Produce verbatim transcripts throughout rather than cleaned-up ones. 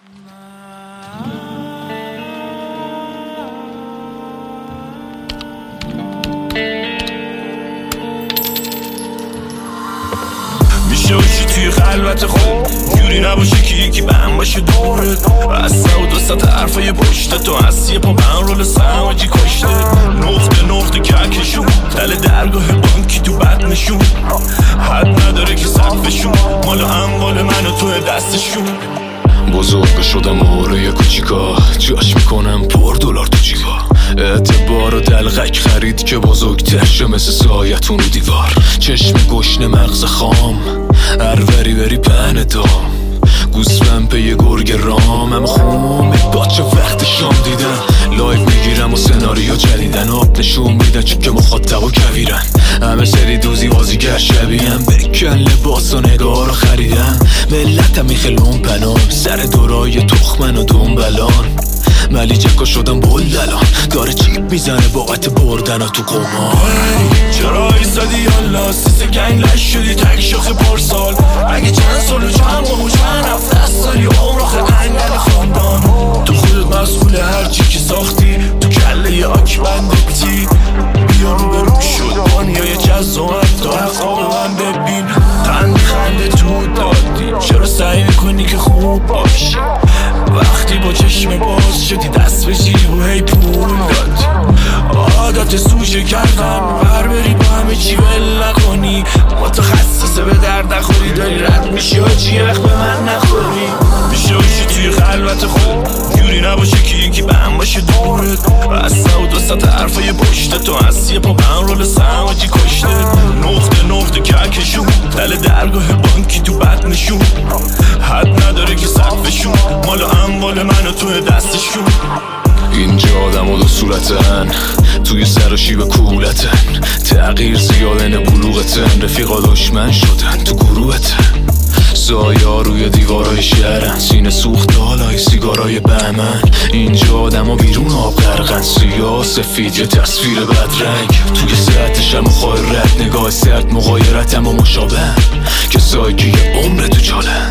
میشه باشی توی خلوت خود جوری نباشه که یکی بهم باشه دورت از سه و دو ساعت حرفای پشت تو هستی پا من رول سماجی کشته نقطه نقطه کهکشون دل درگاه بانکی تو بد نشون حد نداره که سقفشون مال اموال من و تو دستشون بزرگ شدم موره کوچیکا جاش میکنم پر دلار تو جیبا اعتبار و دلغک خرید که بزرگتر شه مثل سایتون و دیوار چشم گشنه مغز خام هروری بری پهن دام گوسفند پی گرگ رام هم خوم باچه وقت شام دیدن لایو میگیرم و سناریو جدیدن آب نشون میدن چون که مخاطب و کویرن همه سری دوزی بازیگر شبیهم بکن لباس و نگاه رو خریدم ملتم میخلون پنام سر دورای تخمن و دنبلان ملی جکا شدم بلدلان داره چیپ میزنه باقت بردن ها تو قمار چرا ایستادی یالا سیس گنگ لش شدی تک شاخ پارسال اگه چند سال و چند ماه و چند هفته است داری عمر آخه انگل خاندان تو خودت مسئول هر چی که ساختی تو کله یه آک بندتی بیا رو برو شد بانیای جزومت تا حقاب من ببین خنده خنده تو دادی چرا سعی میکنی که خوب باشی وقتی با چشم باز شدی دست به جیب و هی پول دادی عادت سوژه کردن بر بری با همه چی ول نکنی متخصصه به درد نخوری داری رد میشی ها چی وقت به من نخوری میشه باشی توی خلوت خود جوری نباشه که یکی بهم باشه دورت از سه و دو ساعت حرفای پشت تو هستی پا من رول سماجی کشته نقطه نقطه کهکشون دل درگاه بانکی تو بد نشون حد نداره که سقفشون مال اموال من و تو دستشون اینجا آدم و دو صورتن توی سر و شیب کولتن تغییر زیادن بلوغتن رفیقا دشمن شدن تو گروهتن سایا روی دیوارای شهرن سینه سوخت دالای سیگارای بهمن اینجا آدم ها بیرون آب غرقن سیاه سفید یه تصویر بدرنگ توی ساعتش هم خواه رد نگاه سرد مغایرت هم مشابه کسایی که یه عمر تو چالن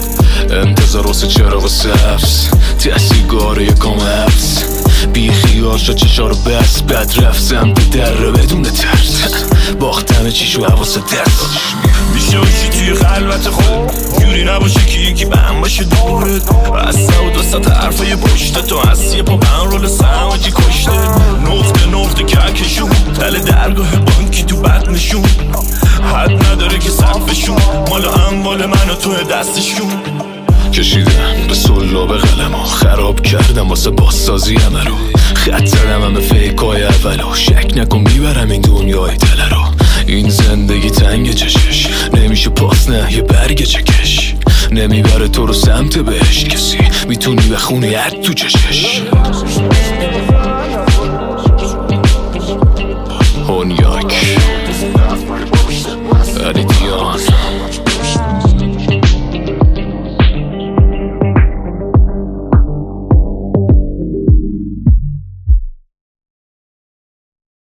انتظار واسه چراغ سبز ته سیگاره یکم حبس بی خیال شد چشا رو بس بد رفت سمت در رو بدون ترس باختمه چیشو حواست درس میشه باشی توی خلوت خود جوری نباشه که یکی بهم باشه دورت از سه و دو ساعت حرفای پشت تو هستی پا من رول سماجی کشته نقطه نقطه کهکشون دل درگاه بانکی تو بد نشون حد نداره که سقفشون مال اموال من و تو دستشون کشیدم به سلا به قلم ها خراب کردم واسه بازسازی همه رو خط زدم همه فیکای اولو شک نکن میبرم این دنیای دل رو این زندگی تنگ چشش نمیشه پاس نه یه برگ چکش نمیبره تو رو سمت بهشت کسی میتونی بخونی حد تو چشش